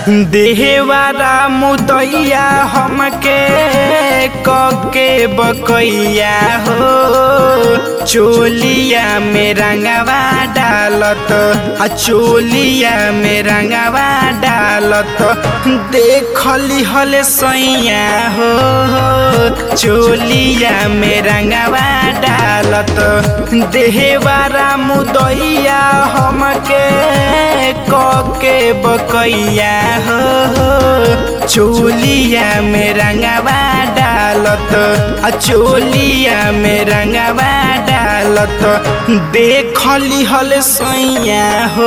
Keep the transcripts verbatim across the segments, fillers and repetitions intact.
देहवारा मुदैया हमके कके बकैया हो चोलिया में रंगवा डालत आ चोलिया में रंगवा डालत देखली हले सैया हो चोलिया में रंगवा डालत देहवारा मुदैया हमके कके बकैया हो चोलिया में रंगवा डालत आ चोलिया में रंगवा डालत देखली हल सैया हो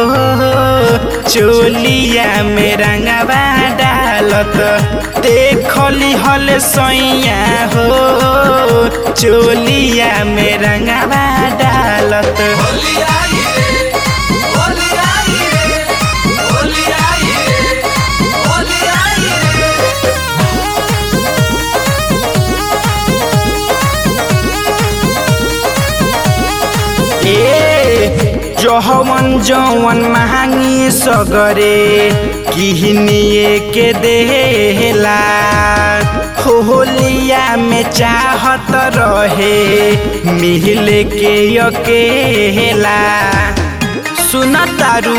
चोलिया में रंगवा डालत देखली हल सैया हो चोलिया में रंगवा डालत जौवन जौवन महंगी सगरे किहनिए के देला होलिया में चाहत रहे मिल के अकेला सुना तारू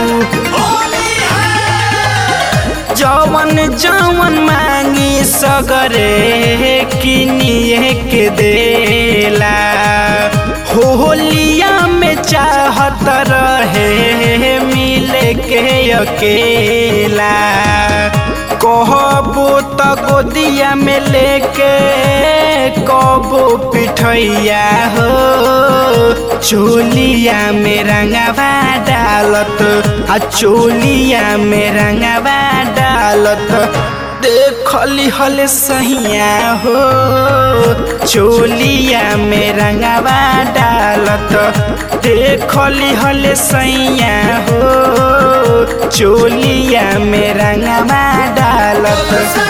जौवन जौवन मांगी सगरे किनिए के देला होलिया में चाहत रहे मिले के अकेला कहबो त गोदिया में लेके कबो पिठैया हो चोलिया में रंगवा डालत आ चोलिया में रंगवा डालत देखली हल सहिया हो चोलिया में रंगवा डालत देखली हल सैया हो चोलिया में रंगवा डालत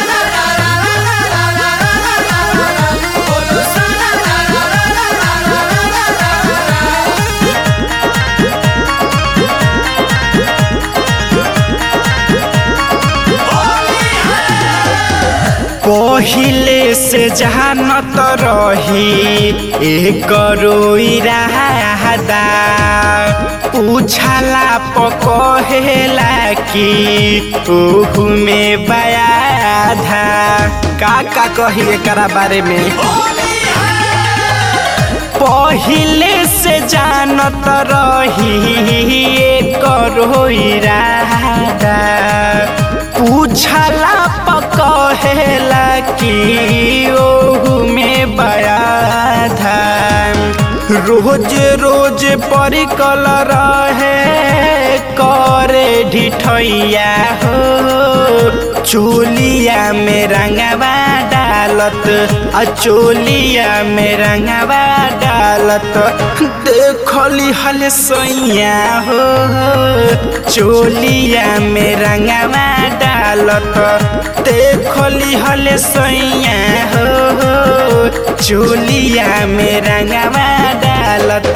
पहिले से जानत रही एक इरादा पूछला पकहेला कि ओहू में बयाधा का का कही एकरा बारे में पहिले से जानत रही एक इरादा पूछला पकहेला कि ओहू में बयाधा रोज रोज परिकल रहे करे ढिठैया हो चोलिया में रंगवा डालत आ चोलिया में रंगवा डालत देखली हल सैया हो चोलिया में रंगवा डालत देखली हल सैया हो चोलिया में रंगवा डालत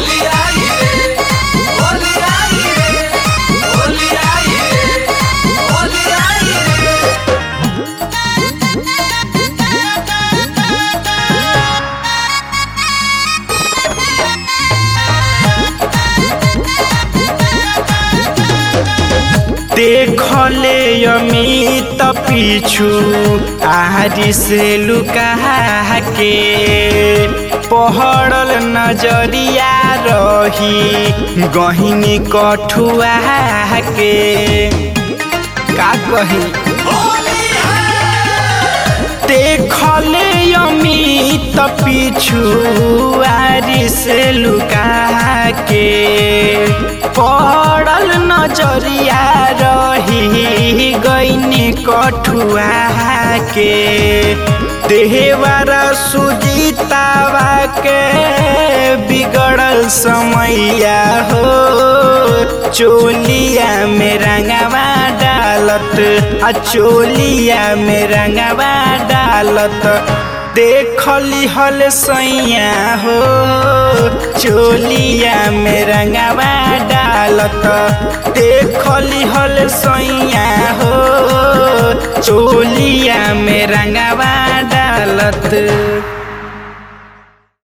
देखले अमित पीछू आहारी से लुका के पहड़ल नजरिया रही गहिनी कठुआ के का कही देखले अमित पीछू आरी से लुका के पड़ल नजरिया रही गईनी कठुआ के देहवारा सुजीतावा के बिगड़ल समैया हो चोलिया में रंगवा डालत आ चोलिया में रंगवा डालत देखली हल सैया हो चोलिया में रंगवा डालत देखली हल सैया हो